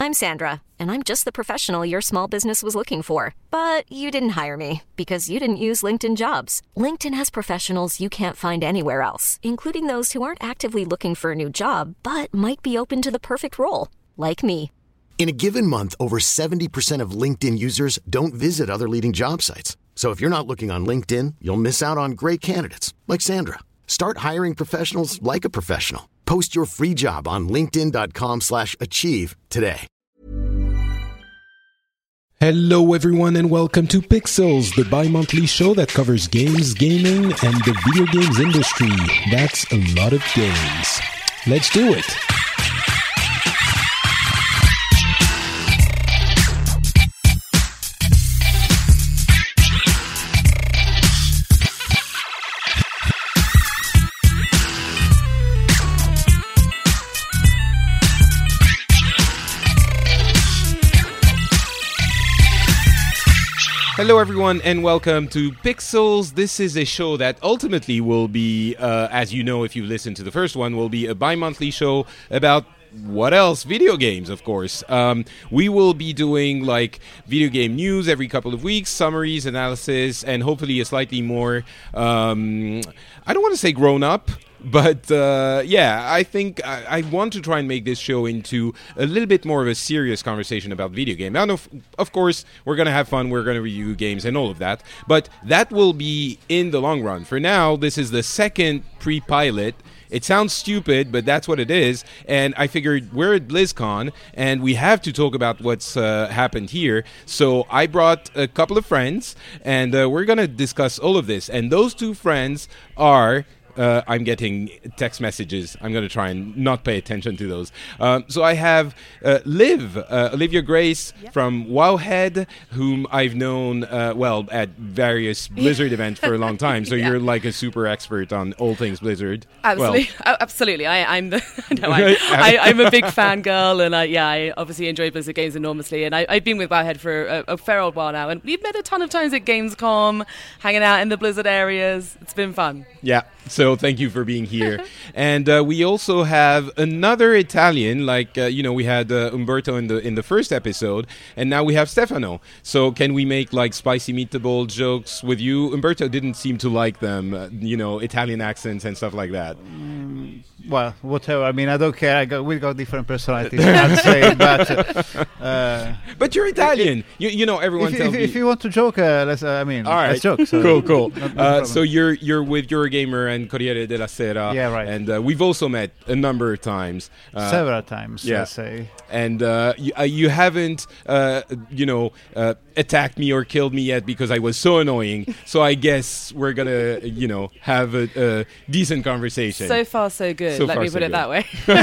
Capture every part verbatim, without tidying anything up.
I'm Sandra, and I'm just the professional your small business was looking for. But you didn't hire me because you didn't use LinkedIn Jobs. LinkedIn has professionals you can't find anywhere else, including those who aren't actively looking for a new job, but might be open to the perfect role, like me. In a given month, over seventy percent of LinkedIn users don't visit other leading job sites. So if you're not looking on LinkedIn, you'll miss out on great candidates like Sandra. Start hiring professionals like a professional. Post your free job on linkedin.com slash achieve today. Hello everyone and welcome to Pixels, the bi-monthly show that covers games, gaming, and the video games industry. That's a lot of games. Let's do it! Hello everyone and welcome to Pixels. This is a show that ultimately will be, uh, as you know if you listened to the first one, will be a bi-monthly show about what else? Video games, of course. Um, we will be doing like video game news every couple of weeks, summaries, analysis, and hopefully a slightly more, um, I don't want to say grown up, but uh, yeah, I think I, I want to try and make this show into a little bit more of a serious conversation about video games. Now, of, of course, we're going to have fun, we're going to review games and all of that, but that will be in the long run. For now, this is the second pre-pilot. It sounds stupid, but that's what it is. And I figured we're at BlizzCon, and we have to talk about what's uh, happened here. So I brought a couple of friends, and uh, we're going to discuss all of this. And those two friends are... Uh, I'm getting text messages. I'm going to try and not pay attention to those. Um, so I have uh, Liv, uh, Olivia Grace yep. from Wowhead, whom I've known, uh, well, at various Blizzard events for a long time. So yeah. You're like a super expert on all things Blizzard. Absolutely. Well. Absolutely. I, I'm the, no, I, I, I'm a big fangirl, and I, yeah, I obviously enjoy Blizzard games enormously. And I, I've been with Wowhead for a, a fair old while now. And we've met a ton of times at Gamescom, hanging out in the Blizzard areas. It's been fun. Yeah. So thank you for being here. And uh, we also have another Italian, like, uh, you know, we had uh, Umberto in the in the first episode, and now we have Stefano. So can we make, like, spicy meatball jokes with you? Umberto didn't seem to like them, uh, you know, Italian accents and stuff like that. Mm, well, whatever. I mean, I don't care. I got, we got different personalities, I'd say. But, uh, but you're Italian. It, you, you know, everyone if, tells if, me. If you want to joke, uh, let's, uh, I mean, all right. let's joke. So cool, cool. No, no uh, so you're you're with Eurogamer and Corriere della Sera. Yeah, right. And uh, we've also met a number of times. Uh, Several times, yeah. Let's say. And uh, you, uh, you haven't, uh, you know, uh, attacked me or killed me yet because I was so annoying. So I guess we're going to, you know, have a, a decent conversation. So far, so good. So Let far, me put so it that way.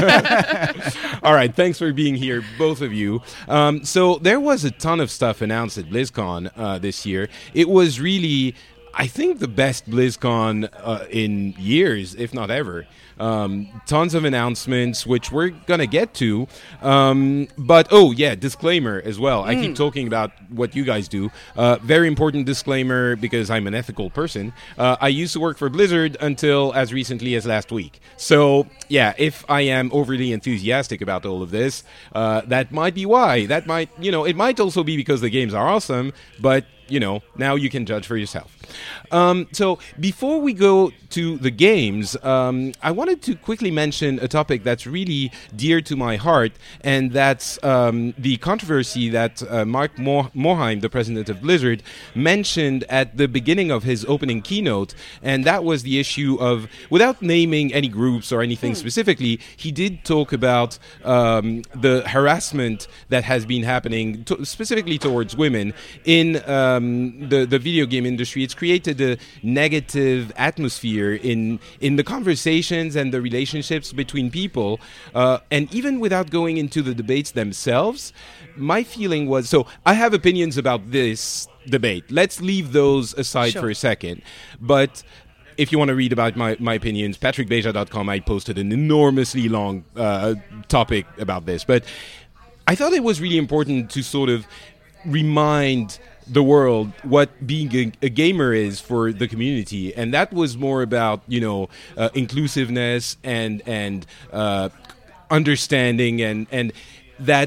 All right. Thanks for being here, both of you. Um, so there was a ton of stuff announced at BlizzCon uh, this year. It was really... I think the best BlizzCon uh, in years, if not ever. Um, tons of announcements, which we're going to get to. Um, but, oh, yeah, disclaimer as well. Mm. I keep talking about what you guys do. Uh, very important disclaimer because I'm an ethical person. Uh, I used to work for Blizzard until as recently as last week. So, yeah, if I am overly enthusiastic about all of this, uh, that might be why. That might, you know, it might also be because the games are awesome, but... You know, now you can judge for yourself. Um, so before we go to the games, um, I wanted to quickly mention a topic that's really dear to my heart, and that's um, the controversy that uh, Mark Mor- Morhaime, the president of Blizzard, mentioned at the beginning of his opening keynote, and that was the issue of, without naming any groups or anything hmm. specifically, he did talk about um, the harassment that has been happening, to- specifically towards women in... Uh, Um, the, the video game industry. It's created a negative atmosphere in in the conversations and the relationships between people. Uh, and even without going into the debates themselves, my feeling was, so I have opinions about this debate. Let's leave those aside sure. for a second. But if you want to read about my, my opinions, patrick beja dot com, I posted an enormously long uh, topic about this. But I thought it was really important to sort of remind the world what being a, a gamer is for the community, and that was more about, you know, uh, inclusiveness and and uh, understanding, and and that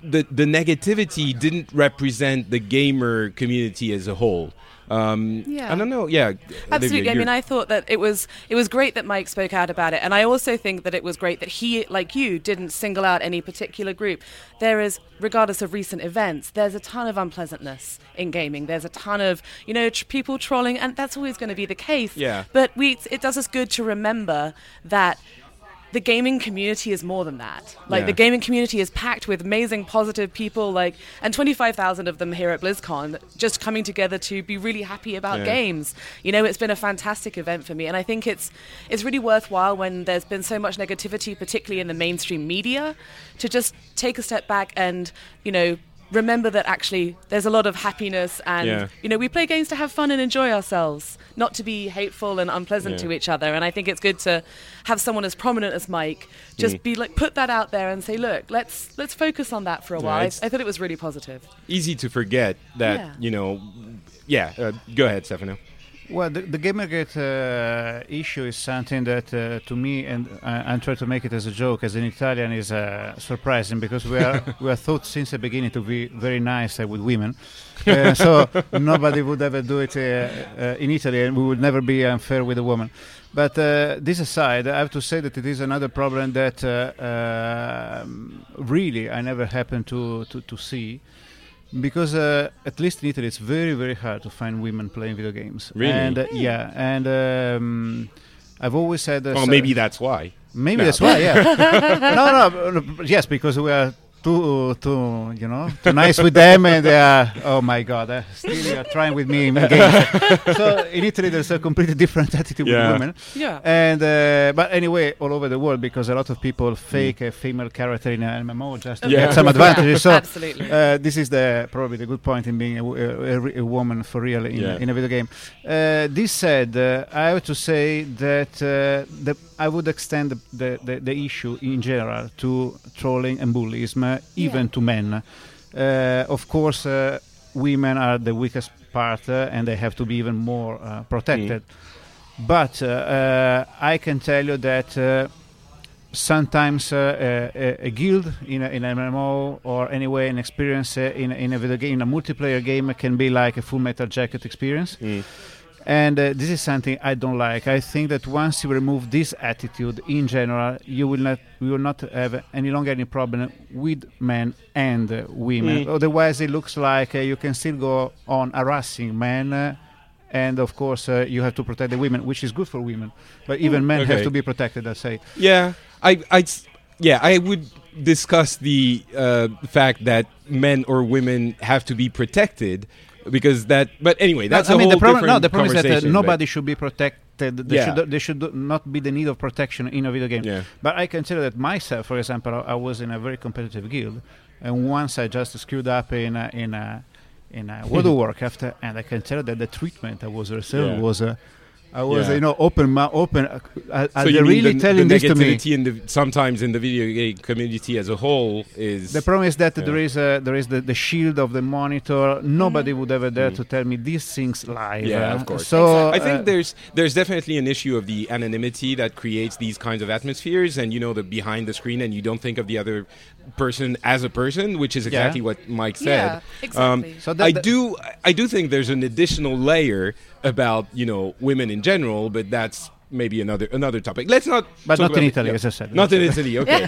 the the negativity didn't represent the gamer community as a whole. Um, yeah. I don't know. Yeah, absolutely. Olivia, I mean, I thought that it was it was great that Mike spoke out about it, and I also think that it was great that he, like you, didn't single out any particular group. There is, regardless of recent events, there's a ton of unpleasantness in gaming. There's a ton of you know tr- people trolling, and that's always going to be the case. Yeah. But we, it does us good to remember that the gaming community is more than that. Like Yeah. the gaming community is packed with amazing, positive people, like, and twenty-five thousand of them here at BlizzCon, just coming together to be really happy about Yeah. games. You know, it's been a fantastic event for me, and I think it's it's really worthwhile when there's been so much negativity, particularly in the mainstream media, to just take a step back and, you know, remember that actually there's a lot of happiness and, Yeah. you know, we play games to have fun and enjoy ourselves, not to be hateful and unpleasant Yeah. to each other. And I think it's good to have someone as prominent as Mike just Mm. be like, put that out there and say, look, let's let's focus on that for a Yeah, while. I, it's- I thought it was really positive. easy to forget that Yeah. you know. Yeah, uh, go ahead, Stefano. Well, the, the Gamergate uh, issue is something that, uh, to me, and I, I'm trying to make it as a joke, as an Italian, is uh, surprising because we are we are thought since the beginning to be very nice uh, with women, uh, so nobody would ever do it uh, uh, in Italy, and we would never be unfair with a woman. But uh, this aside, I have to say that it is another problem that uh, um, really I never happened to, to, to see. Because uh, at least in Italy, it's very, very hard to find women playing video games. Really? And uh, yeah, and um, I've always said. Uh, Well, so- maybe that's why. Maybe No. that's why. Yeah. no, no, no. Yes, because we are too, too, you know, too nice with them, and they are. Oh my God! Uh, still, you are trying with me in games. So in Italy, there's a completely different attitude Yeah. with women. Yeah. And uh, but anyway, all over the world, because a lot of people fake a female character in an M M O just to Yeah. get some advantages. So Absolutely. uh, this is the probably the good point in being a, w- a- a re- a woman for real in, Yeah. in a video game. Uh, this said, uh, I have to say that uh, the, I would extend the, the, the, the issue in general to trolling and bullyism, uh, even Yeah. to men. Uh, of course, uh, women are the weakest part, uh, and they have to be even more uh, protected. But uh, uh, I can tell you that uh, sometimes uh, a, a guild in, a, in an M M O or anyway an experience uh, in, in a video game, in a multiplayer game, can be like a Full Metal Jacket experience. Mm. And uh, this is something I don't like. I think that once you remove this attitude in general, you will not we will not have any longer any problem with men and uh, women. Mm. Otherwise, it looks like uh, you can still go on harassing men. Uh, and of course, uh, you have to protect the women, which is good for women. But even men okay. have to be protected, I say. Yeah, I, I'd, s- yeah, I would discuss the uh, fact that men or women have to be protected because that. But anyway, that's I a mean, whole the problem, different no, the problem is that uh, conversation, nobody should be protected. There Yeah. should there should not be the need of protection in a video game. Yeah. But I can tell you that myself, for example, I I was in a very competitive guild, and once I just screwed up in a, in a, in a World of Warcraft, and I can tell you that the treatment I was received Yeah. was. Uh, I was, Yeah. you know, open, ma- open. Uh, uh, So they you mean really the, telling the this to me. negativity in the sometimes in the video game community as a whole is The problem is that Yeah. there is a, there is the, the shield of the monitor. Nobody would ever dare Mm. to tell me these things live. Yeah, uh, of course. So I think uh, there's there's definitely an issue of the anonymity that creates these kinds of atmospheres, and you know the behind the screen, and you don't think of the other person as a person, which is exactly what Mike said. Yeah, exactly. So that- I that- do I do think there's an additional layer about you know women in general, but that's maybe another another topic. Let's not. But talk not in about- Italy, yeah. as I said. Not in Italy. Okay.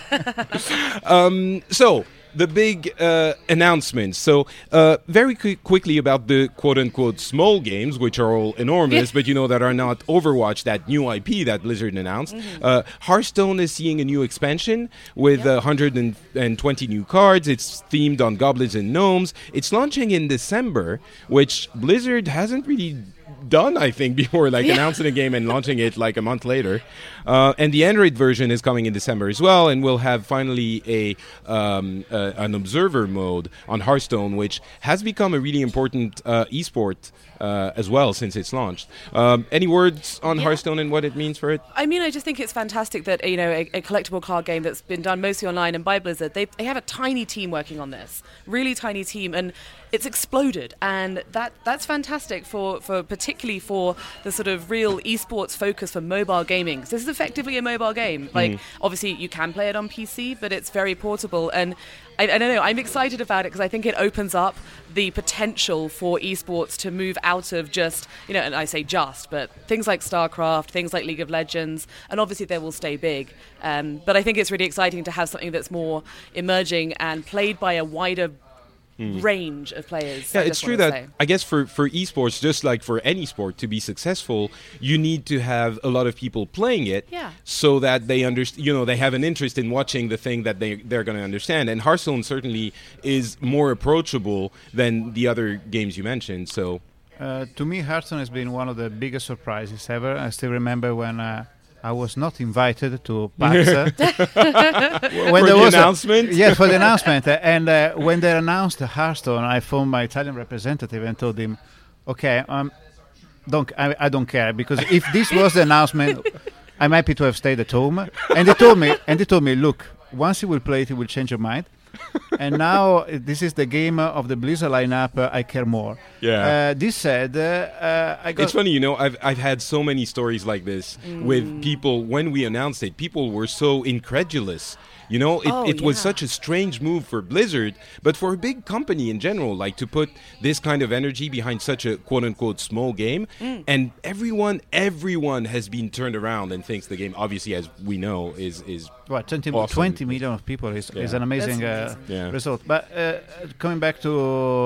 um, so. The big uh, announcements. So, uh, very qui- quickly about the quote-unquote small games, which are all enormous, but you know that are not Overwatch, that new I P that Blizzard announced. Mm-hmm. Uh, Hearthstone is seeing a new expansion with uh, one hundred twenty new cards. It's themed on goblins and gnomes. It's launching in December, which Blizzard hasn't really done, I think, before, like Yeah. announcing a game and launching it like a month later. Uh, and the Android version is coming in December as well, and we'll have finally a um, uh, an observer mode on Hearthstone, which has become a really important uh, esport uh, as well since it's launched. Um, any words on Yeah. Hearthstone and what it means for it? I mean, I just think it's fantastic that you know a, a collectible card game that's been done mostly online and by Blizzard. They they have a tiny team working on this, really tiny team, and it's exploded, and that that's fantastic for for particularly particularly for the sort of real esports focus for mobile gaming. So this is effectively a mobile game. Like, mm. obviously, you can play it on P C, but it's very portable. And I, I don't know, I'm excited about it because I think it opens up the potential for esports to move out of just, you know, and I say just, but things like StarCraft, things like League of Legends, and obviously they will stay big. Um, but I think it's really exciting to have something that's more emerging and played by a wider Mm. range of players. Yeah, I it's true that say. I guess for, for esports, just like for any sport, to be successful, you need to have a lot of people playing it, yeah. so that they understand. You know, they have an interest in watching the thing that they they're going to understand. And Hearthstone certainly is more approachable than the other games you mentioned. So, uh, to me, Hearthstone has been one of the biggest surprises ever. I still remember when. Uh, I was not invited to PAX. when for there the was announcement? A, yes, for the announcement. And uh, when they announced Hearthstone, I phoned my Italian representative and told him, okay, um, don't, I, I don't care, because if this was the announcement, I'm happy to have stayed at home. And they told me, and they told me, look, once you will play it, you will change your mind. And now uh, this is the game uh, of the Blizzard lineup. Uh, I care more. Yeah. Uh, this said, uh, uh, I got. It's funny, you know. I've I've had so many stories like this mm. with people when we announced it. People were so incredulous. You know, it, oh, it yeah. was such a strange move for Blizzard, but for a big company in general, like to put this kind of energy behind such a quote-unquote small game. Mm. And everyone, everyone has been turned around and thinks the game, obviously, as we know, is is well, twenty, awesome. twenty million of people is, yeah. is an amazing, uh, yeah. result. But uh, coming back to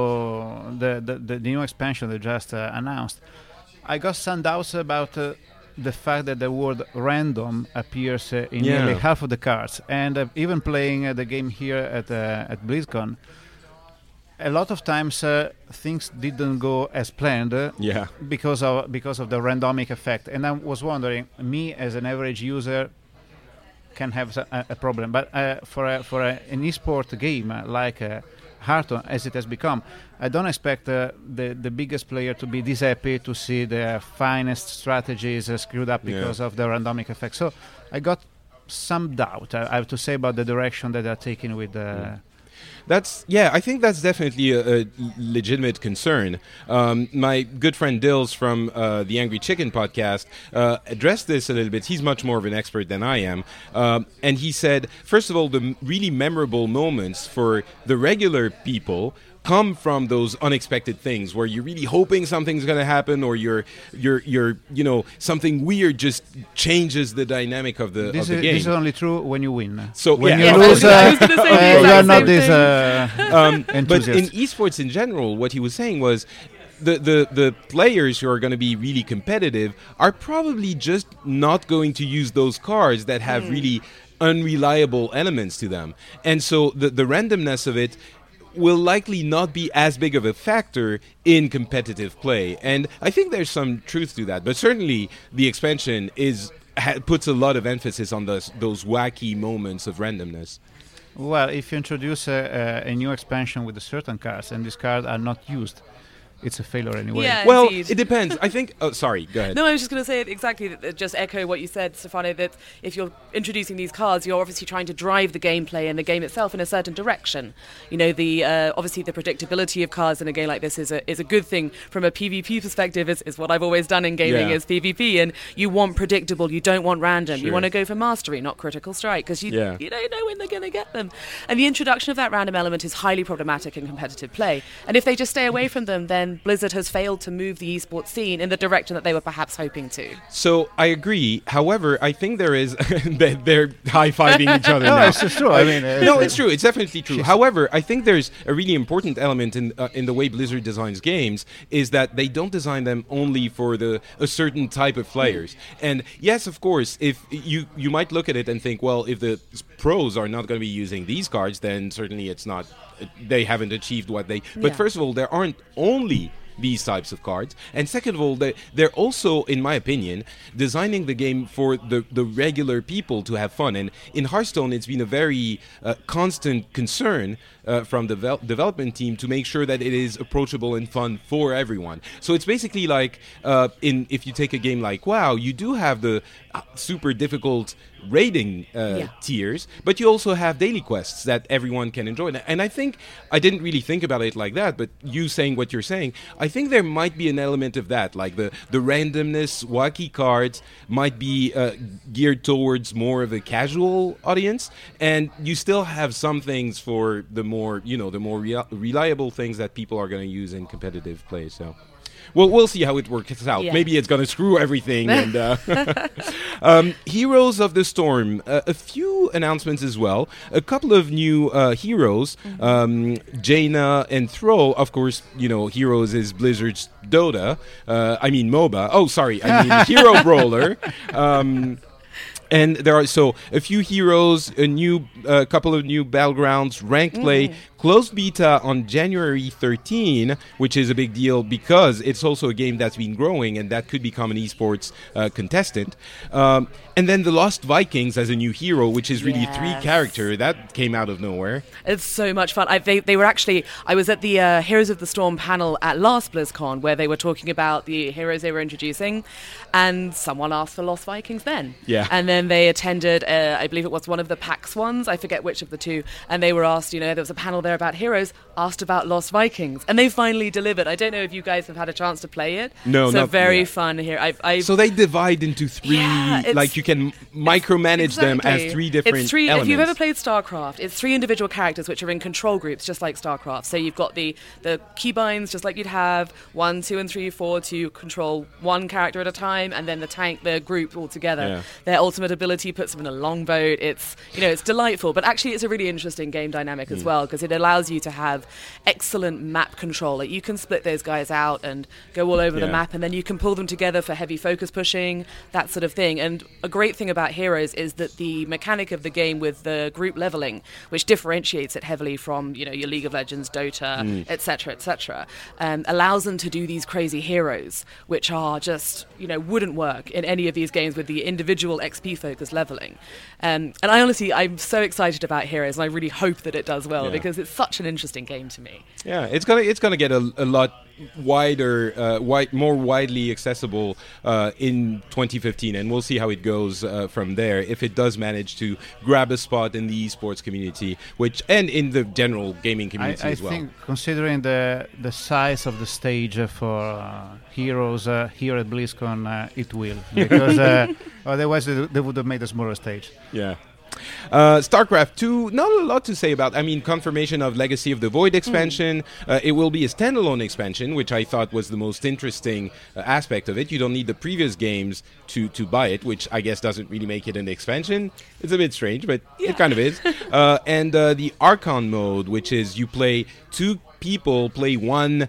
the, the, the new expansion they just uh, announced, I got some doubts about uh, the fact that the word random appears uh, in yeah. nearly half of the cards. And uh, even playing uh, the game here at uh, at BlizzCon, a lot of times uh, things didn't go as planned uh, yeah. because of because of the randomic effect. And I was wondering, me as an average user can have a, a problem, but uh, for a, for a, an esport game uh, like uh, Hearthstone, as it has become, I don't expect uh, the the biggest player to be this happy to see their finest strategies uh, screwed up because yeah. of the randomic effect. So I got some doubt, I, I have to say, about the direction that they're taking with the. Uh, That's yeah. I think that's definitely a, a legitimate concern. Um, my good friend Dills from uh, the Angry Chicken podcast uh, addressed this a little bit. He's much more of an expert than I am, um, and he said, first of all, the m- really memorable moments for the regular people come from those unexpected things where you're really hoping something's going to happen, or you're you're you're you know something weird just changes the dynamic of the this of the is, game. This is only true when you win. So when yeah, you lose, uh, uh, you are not this uh, um, but enthusiast. in esports in general, what he was saying was the the the players who are going to be really competitive are probably just not going to use those cards that have mm. really unreliable elements to them, and so the the randomness of it will likely not be as big of a factor in competitive play. And I think there's some truth to that. But certainly the expansion is ha- puts a lot of emphasis on those, those wacky moments of randomness. Well, if you introduce a, a, a new expansion with a certain cards and these cards are not used, it's a failure anyway. Yeah, well, indeed. It depends. I think... Oh, sorry, go ahead. No, I was just going to say exactly, uh, just echo what you said, Stefano, that if you're introducing these cards, you're obviously trying to drive the gameplay and the game itself in a certain direction. You know, the uh, obviously the predictability of cards in a game like this is a is a good thing from a PvP perspective. Is, is what I've always done in gaming yeah. is PvP, and you want predictable, you don't want random. Sure. You want to go for mastery, not critical strike, because you, yeah. you don't know when they're going to get them. And the introduction of that random element is highly problematic in competitive play. And if they just stay away from them, then Blizzard has failed to move the esports scene in the direction that they were perhaps hoping to. So I agree. However, I think there is that they're high-fiving each other no, now. it's true. I mean, uh, no, it's true. It's definitely true. However, I think there's a really important element in uh, in the way Blizzard designs games is that they don't design them only for the a certain type of players. And yes, of course, if you you might look at it and think, well, if the pros are not going to be using these cards, then certainly it's not. They haven't achieved what they. But yeah. first of all, there aren't only these types of cards, and second of all, they, they're also, in my opinion, designing the game for the, the regular people to have fun. And in Hearthstone, it's been a very uh, constant concern uh, from the vel- development team to make sure that it is approachable and fun for everyone. So it's basically like uh, in if you take a game like WoW, you do have the uh, super difficult raiding uh, Yeah. tiers, but you also have daily quests that everyone can enjoy. And I think I didn't really think about it like that, but you saying what you're saying, I think there might be an element of that, like the the randomness, wacky cards might be uh, geared towards more of a casual audience, and you still have some things for the more, you know, the more rea- reliable things that people are going to use in competitive play. So. Well, we'll see how it works out. Yeah. Maybe it's going to screw everything. and uh, um, Heroes of the Storm, uh, a few announcements as well. A couple of new uh, heroes, Mm-hmm. um, Jaina and Throw. Of course, you know, Heroes is Blizzard's Dota. Uh, I mean MOBA. Oh, sorry. I mean Hero Brawler. Um, And there are so a few heroes, a new uh, couple of new battlegrounds, ranked play, closed beta on January thirteenth, which is a big deal because it's also a game that's been growing and that could become an esports uh, contestant. Um, and then the Lost Vikings as a new hero, which is really Yes. three character that came out of nowhere. It's so much fun. I, they, they were actually, I was at the uh, Heroes of the Storm panel at last BlizzCon where they were talking about the heroes they were introducing, and someone asked for Lost Vikings then. Yeah. And then they attended, uh, I believe it was one of the PAX ones, I forget which of the two, and they were asked, you know, there was a panel there about heroes, asked about Lost Vikings, and they finally delivered. I don't know if you guys have had a chance to play it. No, so not very yet. fun here. I've, I've So they divide into three, Yeah, it's- like you can micromanage them Exactly. as three different it's three, elements. If you've ever played StarCraft, it's three individual characters which are in control groups, just like StarCraft. So you've got the, the keybinds, just like you'd have one, two, and three, four to control one character at a time, and then the tank, the group all together. Yeah. Their ultimate ability puts them in a longboat. It's you know it's delightful, but actually it's a really interesting game dynamic Hmm. as well because it allows you to have excellent map control. Like you can split those guys out and go all over Yeah. the map, and then you can pull them together for heavy focus pushing, that sort of thing. And a great thing about Heroes is that the mechanic of the game with the group leveling, which differentiates it heavily from you know your League of Legends, Dota, et cetera, et cetera, um, allows them to do these crazy heroes, which are just you know wouldn't work in any of these games with the individual X P focus leveling. Um, and I honestly, I'm so excited about Heroes, and I really hope that it does well Yeah. because it's such an interesting game to me. Yeah, it's gonna it's gonna get a, a lot wider, uh, wide, more widely accessible uh, in twenty fifteen, and we'll see how it goes uh, from there. If it does manage to grab a spot in the esports community, which and in the general gaming I, community I as well. think, considering the the size of the stage uh, for uh, Heroes uh, here at BlizzCon, uh, it will because uh, otherwise they, they would have made a smaller stage. Yeah. Uh, StarCraft two, not a lot to say about. I mean, confirmation of Legacy of the Void expansion. Uh, it will be a standalone expansion, which I thought was the most interesting uh, aspect of it. You don't need the previous games to, to buy it, which I guess doesn't really make it an expansion. It's a bit strange, but it kind of is. Uh, and uh, the Archon mode, which is you play two people, play one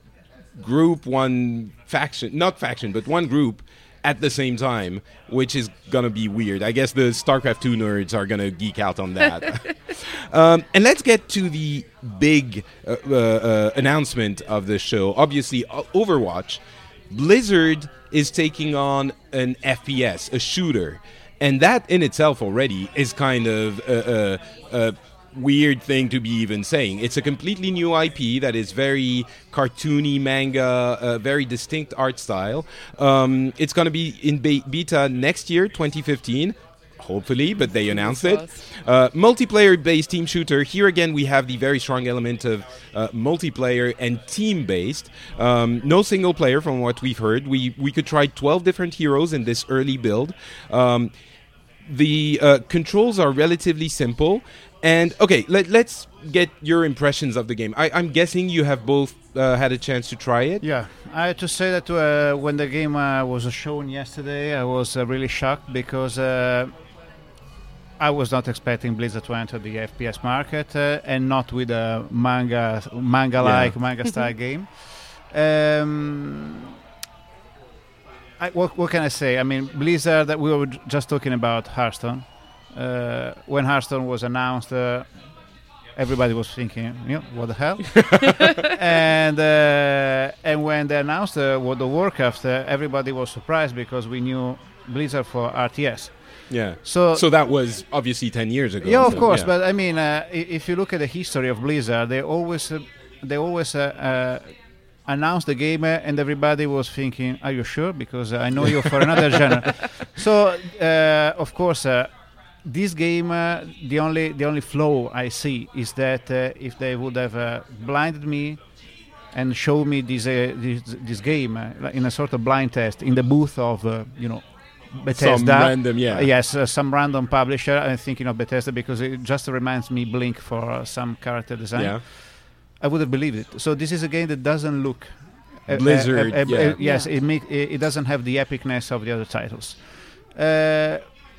group, one faction, not faction, but one group at the same time, which is gonna be weird. I guess the StarCraft two nerds are gonna geek out on that. um, and let's get to the big uh, uh, uh, announcement of the show. Obviously, uh, Overwatch. Blizzard is taking on an F P S, a shooter, and that in itself already is kind of a, a, a weird thing to be even saying. It's a completely new I P that is very cartoony manga, uh, very distinct art style. Um, it's going to be in be- beta next year, twenty fifteen. Hopefully, but they announced it. Uh, multiplayer-based team shooter. Here again, we have the very strong element of uh, multiplayer and team-based. Um, no single player, from what we've heard. We we could try twelve different heroes in this early build. Um, the uh, controls are relatively simple. And okay, let, let's get your impressions of the game. I, I'm guessing you have both uh, had a chance to try it. Yeah, I have to say that uh, when the game uh, was shown yesterday, I was uh, really shocked because uh, I was not expecting Blizzard to enter the F P S market uh, and not with a manga, manga-like, Yeah. manga-style game. Um, I, what, what can I say? I mean, Blizzard. We were j- just talking about Hearthstone. Uh, when Hearthstone was announced, uh, everybody was thinking, you know, what the hell? and uh, and when they announced uh, World of Warcraft, uh, everybody was surprised because we knew Blizzard for R T S. Yeah. So, So that was obviously ten years ago. yeah, of so, course. yeah. But I mean, uh, i- if you look at the history of Blizzard, they always uh, they always uh, uh, announced the game, uh, and everybody was thinking, "Are you sure?" Because uh, I know you for another genre. So, uh, of course. Uh, this game, uh, the only the only flaw I see is that uh, if they would have uh, blinded me and showed me this uh, this, this game uh, in a sort of blind test in the booth of uh, you know Bethesda, some random, yeah, uh, yes, uh, some random publisher. I'm thinking of Bethesda because it just reminds me Blink for uh, some character design. Yeah. I would have believed it. So this is a game that doesn't look uh, Blizzard. Uh, uh, uh, yeah. uh, yes, Yeah. it, make, it it doesn't have the epicness of the other titles. Uh,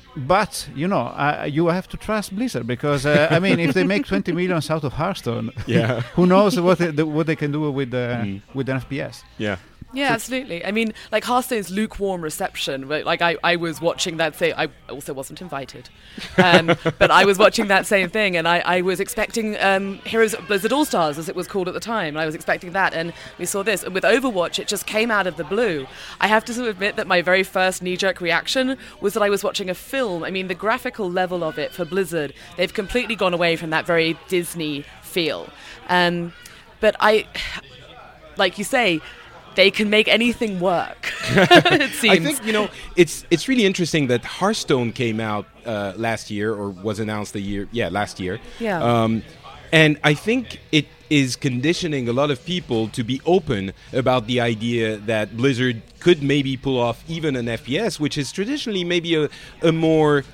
but you know, uh, you have to trust Blizzard because uh, I mean, if they make twenty millions out of Hearthstone, Yeah. who knows what they, the, what they can do with uh, Mm. with an F P S? Yeah. Yeah, absolutely. I mean, like Hearthstone's lukewarm reception. right, Like I, I was watching that same. I also wasn't invited, um, but I was watching that same thing, and I, I was expecting um, Heroes of Blizzard All Stars, as it was called at the time. And I was expecting that, and we saw this. And with Overwatch, it just came out of the blue. I have to sort of admit that my very first knee-jerk reaction was that I was watching a film. I mean, the graphical level of it for Blizzard, they've completely gone away from that very Disney feel. Um, but I, like you say, they can make anything work. It seems. I think you know it's it's really interesting that Hearthstone came out uh, last year or was announced a year yeah last year. Yeah. Um, and I think it is conditioning a lot of people to be open about the idea that Blizzard could maybe pull off even an F P S, which is traditionally maybe a a more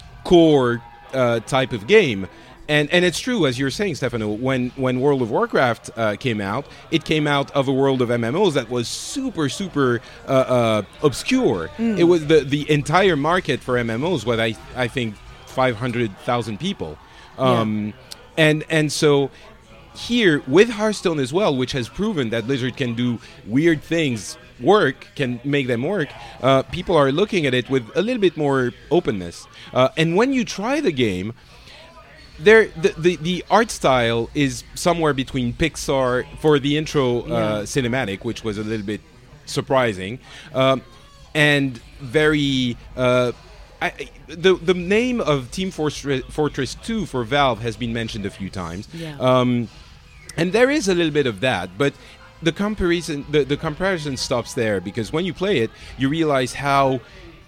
core uh, type of game. And and it's true, as you're saying, Stefano, when, when World of Warcraft uh, came out, it came out of a world of M M Os that was super, super uh, uh, obscure. Mm. It was the, the entire market for M M Os was, I, I think, five hundred thousand people. Um, yeah. And and so here, with Hearthstone as well, which has proven that Blizzard can do weird things work, can make them work, uh, people are looking at it with a little bit more openness. Uh, and when you try the game, There, the, the the art style is somewhere between Pixar for the intro uh, Yeah. cinematic, which was a little bit surprising, um, and very. Uh, I, the the name of Team Fortress, Fortress two for Valve has been mentioned a few times, Yeah. um, and there is a little bit of that, but the comparison the, the comparison stops there because when you play it, you realize how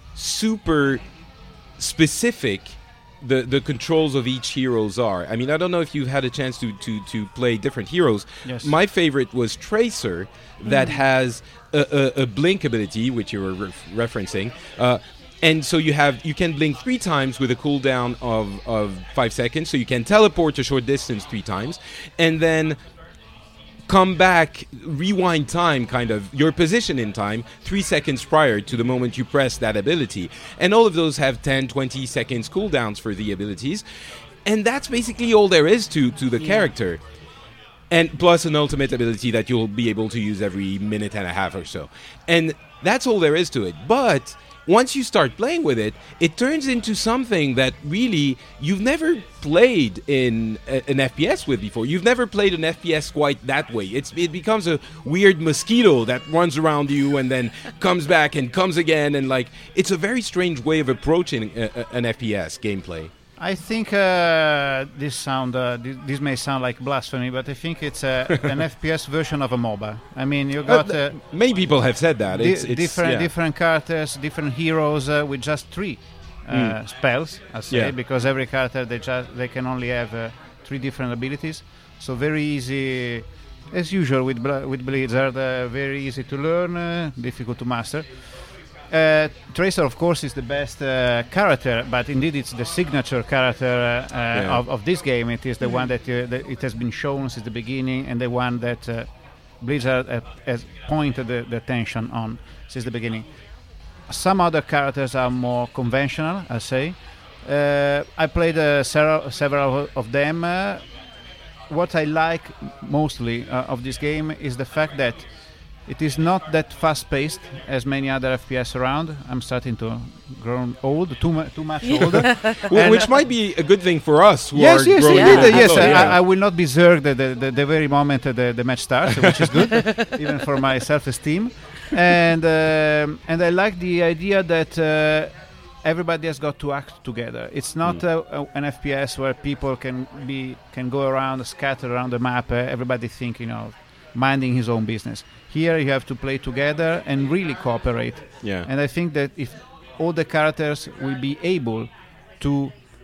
super specific the the controls of each heroes are. I mean, I don't know if you've had a chance to to, to play different heroes. Yes. My favorite was Tracer, that has a, a, a blink ability, which you were ref- referencing. Uh, and so you have you can blink three times with a cooldown of, of five seconds. So you can teleport a short distance three times, and then come back, rewind time, kind of your position in time, three seconds prior to the moment you press that ability. And all of those have ten, twenty seconds cooldowns for the abilities. And that's basically all there is to, to the Yeah. character. And plus an ultimate ability that you'll be able to use every minute and a half or so. And that's all there is to it. But once you start playing with it, it turns into something that really you've never played in a, an F P S with before. You've never played an F P S quite that way. It's it becomes a weird mosquito that runs around you and then comes back and comes again, and like it's a very strange way of approaching a, a, an F P S gameplay. I think uh, this sound uh, this, this may sound like blasphemy, but I think it's uh, an F P S version of a MOBA. I mean, you got uh, Many people have said that. di- It's, it's different yeah. different characters, different heroes uh, with just three uh, Mm. spells. I say Yeah. because every character they just they can only have uh, three different abilities. So very easy, as usual with Bla- with Blizzard. Uh, very easy to learn, uh, difficult to master. Uh, Tracer, of course, is the best uh, character, but indeed it's the signature character uh, uh, Yeah. of, of this game. It is the one that, uh, that it has been shown since the beginning, and the one that uh, Blizzard uh, has pointed the, the attention on since the beginning. Some other characters are more conventional, I say. Uh, I played uh, several, several of them. Uh, what I like mostly uh, of this game is the fact that it is not that fast-paced as many other F P S around. I'm starting to grow old, too, mu- too much old. Well, which might be a good thing for us. Who Yes, are yes, growing indeed. old. uh, yes. Oh, I, yeah. I will not be zerged the, the, the, the very moment uh, the, the match starts, which is good, even for my self-esteem. And um, and I like the idea that uh, everybody has got to act together. It's not Mm. uh, uh, an F P S where people can be can go around, scatter around the map. Uh, everybody thinking of minding his own business. Here you have to play together and really cooperate. Yeah. And I think that if all the characters will be able to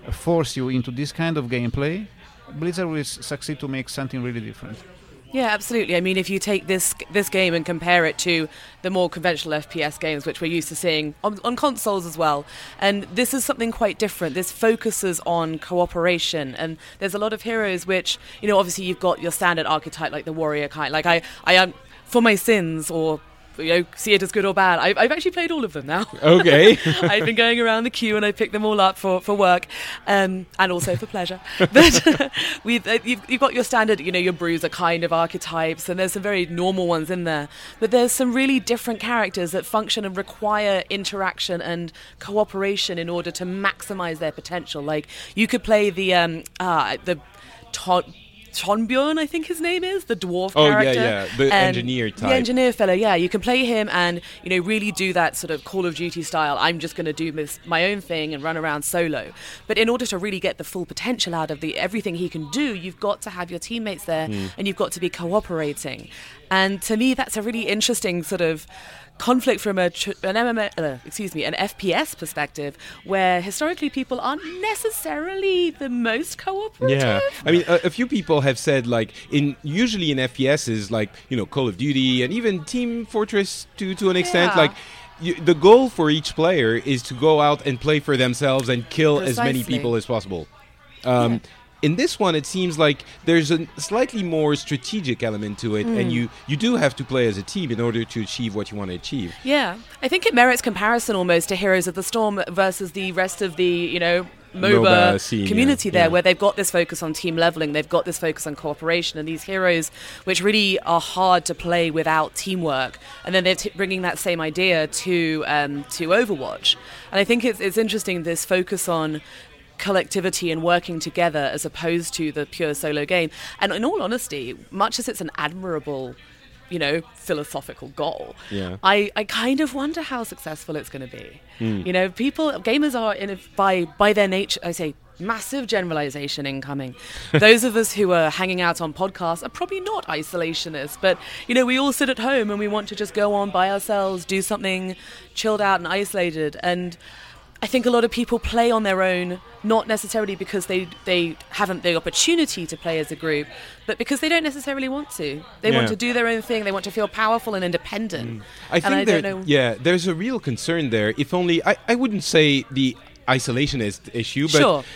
force you into this kind of gameplay, Blizzard will s- succeed to make something really different. Yeah, absolutely. I mean, if you take this this game and compare it to the more conventional F P S games, which we're used to seeing on, on consoles as well, and this is something quite different. This focuses on cooperation, and there's a lot of heroes which, you know, obviously you've got your standard archetype like the warrior kind. Like I, I am for my sins, or you know, see it as good or bad. I've, I've actually played all of them now. Okay. I've been going around the queue and I pick them all up for, for work, um, and also for pleasure. But we've, uh, you've, you've got your standard, you know, your bruiser kind of archetypes, and there's some very normal ones in there. But there's some really different characters that function and require interaction and cooperation in order to maximize their potential. Like, you could play the, um, uh, the... To- Tonbjorn, I think his name is, the dwarf oh, character. Oh, yeah, yeah, the and engineer type. The engineer fellow, yeah. You can play him and, you know, really do that sort of Call of Duty style, I'm just going to do this, my own thing and run around solo. But in order to really get the full potential out of the everything he can do, you've got to have your teammates there mm. and you've got to be cooperating. And to me, that's a really interesting sort of conflict from a tr- an M M O, uh, excuse me, an F P S perspective, where historically people aren't necessarily the most cooperative. Yeah, I mean, a, a few people have said, like, in usually in F P Ss, like, you know, Call of Duty and even Team Fortress to to an extent, yeah. like. You, the goal for each player is to go out and play for themselves and kill Precisely. as many people as possible. Um, yeah. In this one, it seems like there's a slightly more strategic element to it, mm. and you, you do have to play as a team in order to achieve what you want to achieve. Yeah, I think it merits comparison almost to Heroes of the Storm versus the rest of the, you know, MOBA, MOBA scene, community yeah. there, yeah. where they've got this focus on team leveling, they've got this focus on cooperation, and these heroes which really are hard to play without teamwork. And then they're t- bringing that same idea to um, to Overwatch. And I think it's it's interesting, this focus on collectivity and working together as opposed to the pure solo game. And in all honesty, much as it's an admirable, you know, philosophical goal, yeah. I, I kind of wonder how successful it's going to be. Mm. You know, people, gamers are, in a, by by their nature, I say, massive generalization incoming. Those of us who are hanging out on podcasts are probably not isolationists, but, you know, we all sit at home and we want to just go on by ourselves, do something chilled out and isolated. And I think a lot of people play on their own, not necessarily because they they haven't the opportunity to play as a group, but because they don't necessarily want to. They yeah. want to do their own thing. They want to feel powerful and independent. Mm. I think and I there, don't know. Yeah, there's a real concern there. If only I, I wouldn't say the isolationist issue, but sure.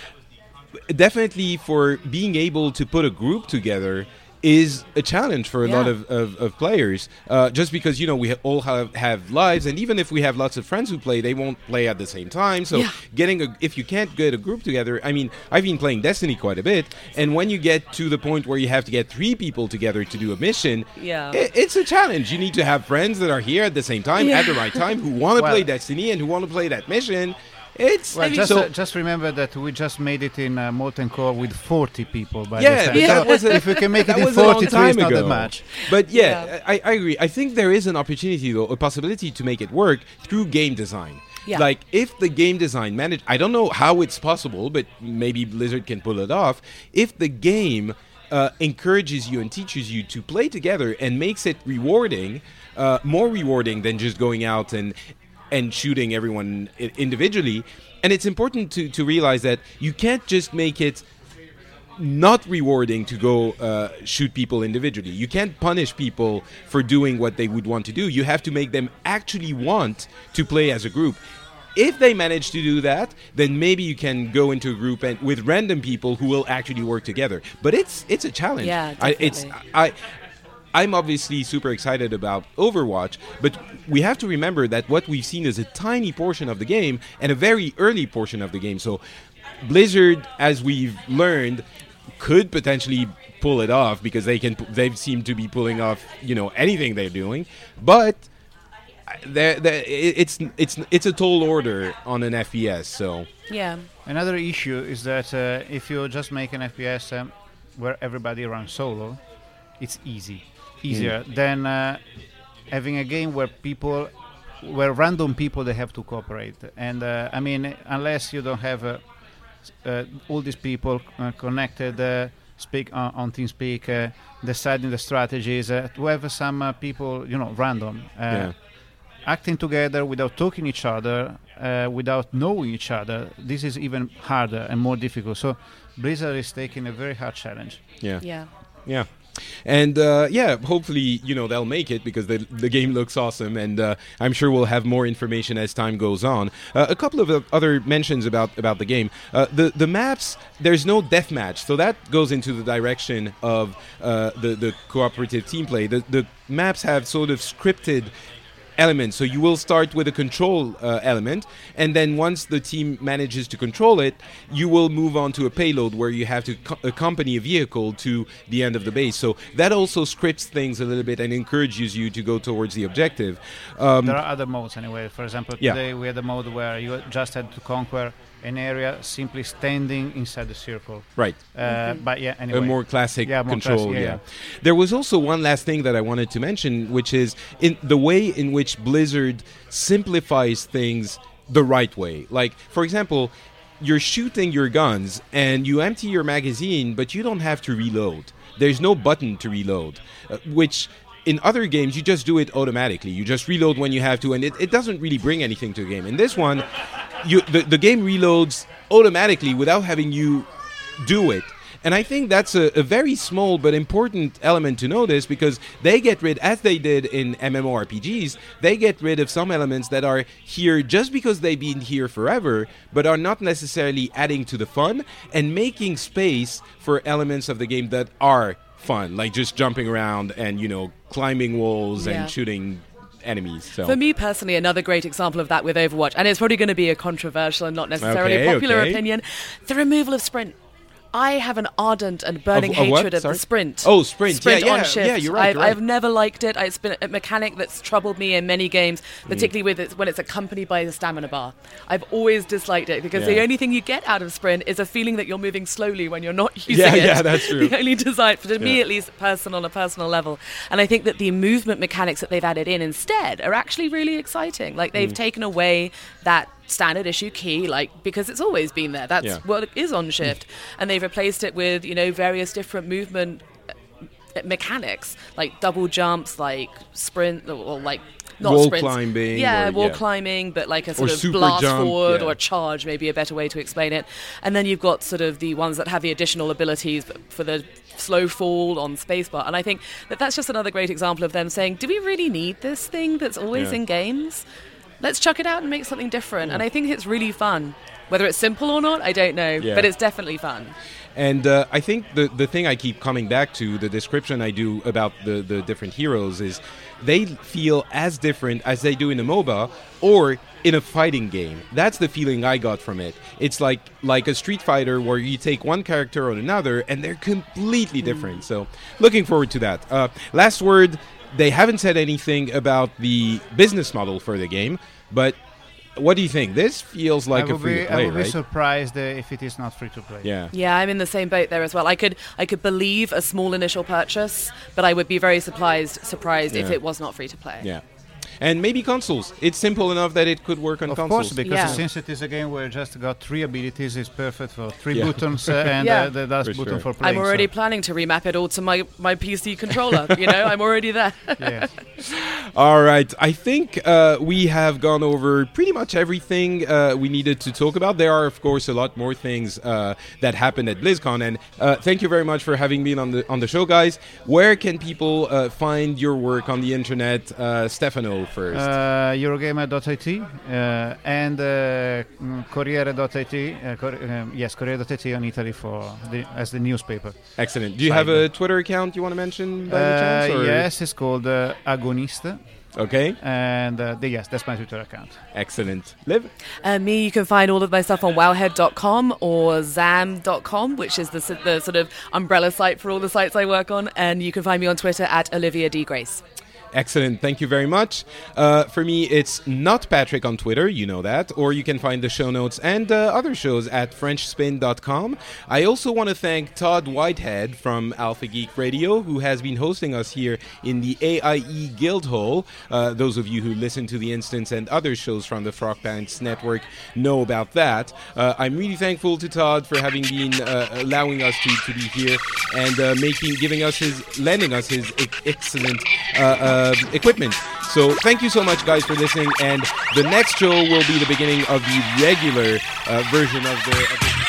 definitely for being able to put a group together is a challenge for a yeah. lot of, of, of players, uh, just because, you know, we ha- all have, have lives, and even if we have lots of friends who play, they won't play at the same time. So yeah. getting a, if you can't get a group together, I mean, I've been playing Destiny quite a bit, and when you get to the point where you have to get three people together to do a mission, yeah. it, it's a challenge. You need to have friends that are here at the same time, yeah. at the right time, who want to well, play Destiny and who want to play that mission. It's well, I mean, just, so uh, just remember that we just made it in uh, Molten Core with forty people by yeah, this time. yeah. So That was a, if we can make that it in was a long forty-three, time it's not ago. that much. But yeah, Yeah. I, I agree. I think there is an opportunity, though, a possibility to make it work through game design. Yeah. Like, if the game design manage, I don't know how it's possible, but maybe Blizzard can pull it off. If the game uh, encourages you and teaches you to play together and makes it rewarding, uh, more rewarding than just going out and and shooting everyone I- individually. And it's important to, to realize that you can't just make it not rewarding to go uh, shoot people individually. You can't punish people for doing what they would want to do. You have to make them actually want to play as a group. If they manage to do that, then maybe you can go into a group and with random people who will actually work together. But it's it's a challenge. Yeah, I, it's definitely. I. I'm obviously super excited about Overwatch, but we have to remember that what we've seen is a tiny portion of the game and a very early portion of the game. So Blizzard, as we've learned, could potentially pull it off because they can. They seem to be pulling off, you know, anything they're doing. But they're, they're, it's it's it's a tall order on an F P S. So Yeah. Another issue is that uh, if you just make an F P S um, where everybody runs solo, it's easy. Easier mm. than uh, having a game where people, where random people, they have to cooperate. And uh, I mean, unless you don't have uh, uh, all these people uh, connected, uh, speak on, on TeamSpeak, uh, deciding the strategies, uh, to have some uh, people, you know, random. Uh, yeah. acting together without talking each other, uh, without knowing each other, this is even harder and more difficult. So Blizzard is taking a very hard challenge. Yeah. Yeah. Yeah. And uh, yeah, hopefully, you know, they'll make it because the the game looks awesome, and uh, I'm sure we'll have more information as time goes on. Uh, a couple of uh, other mentions about, about the game. Uh, the the maps, there's no deathmatch, so that goes into the direction of uh, the the cooperative team play. The the maps have sort of scripted elements, so you will start with a control uh, element, and then once the team manages to control it, you will move on to a payload where you have to co- accompany a vehicle to the end of the base. So that also scripts things a little bit and encourages you to go towards the objective. Um, there are other modes anyway. For example, yeah. today we had a mode where you just had to conquer an area simply standing inside the circle. Right. Uh, mm-hmm. But yeah, anyway. A more classic yeah, more control. Classic, yeah, yeah. yeah. There was also one last thing that I wanted to mention, which is in the way in which Blizzard simplifies things the right way. Like, for example, you're shooting your guns and you empty your magazine, but you don't have to reload. There's no button to reload, uh, which in other games, you just do it automatically. You just reload when you have to, and it, it doesn't really bring anything to the game. In this one, you the, the game reloads automatically without having you do it. And I think that's a, a very small but important element to notice, because they get rid, as they did in MMORPGs, they get rid of some elements that are here just because they've been here forever, but are not necessarily adding to the fun and making space for elements of the game that are fun, like just jumping around and, you know, climbing walls yeah. and shooting enemies. So. For me personally, another great example of that with Overwatch, and it's probably going to be a controversial and not necessarily okay, a popular okay. opinion, the removal of sprint. I have an ardent and burning Of- of hatred what? of Sorry? the sprint. Oh, sprint. Sprint Yeah, on yeah, shift. yeah, you're right, I've, you're right. I've never liked it. It's been a mechanic that's troubled me in many games, particularly with it, when it's accompanied by the stamina bar. I've always disliked it because Yeah. the only thing you get out of sprint is a feeling that you're moving slowly when you're not using Yeah, it. yeah, that's true. The only design, for me Yeah. at least, personal on a personal level. And I think that the movement mechanics that they've added in instead are actually really exciting. Like they've Mm. taken away that standard issue key, like, because it's always been there. That's Yeah. what it is on shift. And they've replaced it with, you know, various different movement uh, mechanics, like double jumps, like sprint, or, or like not Wall sprints. climbing Yeah, or- wall yeah. climbing, but like a sort Or of super blast jump, forward yeah. or a charge, maybe a better way to explain it. And then you've got sort of the ones that have the additional abilities for the slow fall on spacebar. And I think that that's just another great example of them saying, do we really need this thing that's always Yeah. in games? Let's chuck it out and make something different. And I think it's really fun. Whether it's simple or not, I don't know. Yeah. But it's definitely fun. And uh, I think the, the thing I keep coming back to, the description I do about the, the different heroes, is they feel as different as they do in a MOBA or in a fighting game. That's the feeling I got from it. It's like like a Street Fighter where you take one character or another and they're completely different. So looking forward to that. Uh, last word, they haven't said anything about the business model for the game, but what do you think? This feels like I a would free be, to play, I would right? be surprised uh, if it is not free to play. Yeah. Yeah, I'm in the same boat there as well. I could I could believe a small initial purchase, but I would be very surprised surprised if Yeah. it was not free to play. Yeah. And maybe consoles. It's simple enough that it could work on Of consoles. course, because Yeah. since it is a game where you just got three abilities, it's perfect for three Yeah. buttons uh, and Yeah. uh, the last For button sure. for playing. I'm already so- planning to remap it all to my, my P C controller. You know, I'm already there. yeah. All right. I think uh, we have gone over pretty much everything uh, we needed to talk about. There are, of course, a lot more things uh, that happened at BlizzCon. And uh, thank you very much for having been on the on the show, guys. Where can people uh, find your work on the internet? Uh, Stefano first. Uh, Eurogamer dot I T uh, and uh, mm, Corriere dot I T. Uh, Cor- um, yes, Corriere dot I T on Italy for the, as the newspaper. Excellent. Do you side. have a Twitter account you want to mention by any Uh, chance? or- yes, it's called uh, Agonista, Okay. and uh, the, yes, that's my Twitter account. Excellent. Liv? Uh, me, you can find all of my stuff on wowhead dot com or zam dot com, which is the, s- the sort of umbrella site for all the sites I work on. And you can find me on Twitter at Olivia D. Grace. Excellent. Thank you very much. Uh, for me, it's not Patrick on Twitter. You know that. Or you can find the show notes and uh, other shows at french spin dot com. I also want to thank Todd Whitehead from Alpha Geek Radio, who has been hosting us here in the A I E Guildhall. Uh, those of you who listen to The Instance and other shows from the Frog Pants Network know about that. Uh, I'm really thankful to Todd for having been uh, allowing us to, to be here and uh, making, giving us his, lending us his e- excellent uh, uh, equipment. So thank you so much, guys, for listening. And the next show will be the beginning of the regular uh, version of the... Of the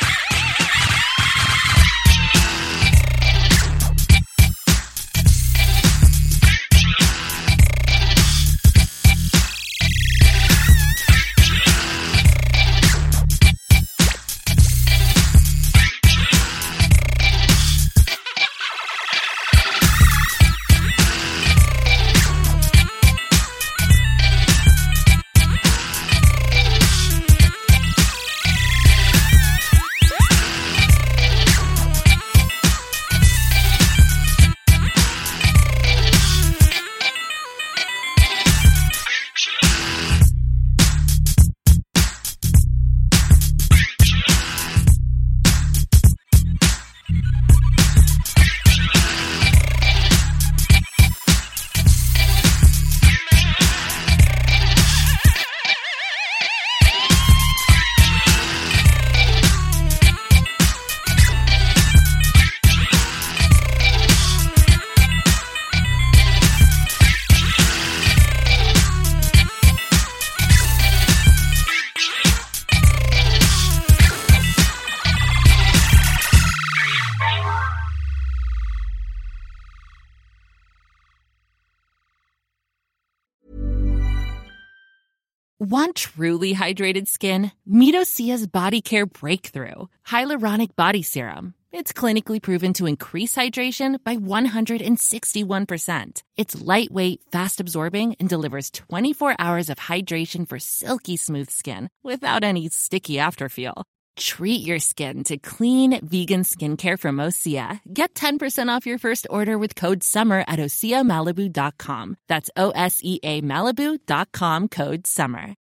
Want truly hydrated skin? Meet Osea's Body Care Breakthrough Hyaluronic Body Serum. It's clinically proven to increase hydration by one hundred sixty-one percent. It's lightweight, fast-absorbing, and delivers twenty-four hours of hydration for silky smooth skin without any sticky afterfeel. Treat your skin to clean, vegan skincare from Osea. Get ten percent off your first order with code SUMMER at osea malibu dot com. That's O S E A Malibu dot com, code SUMMER.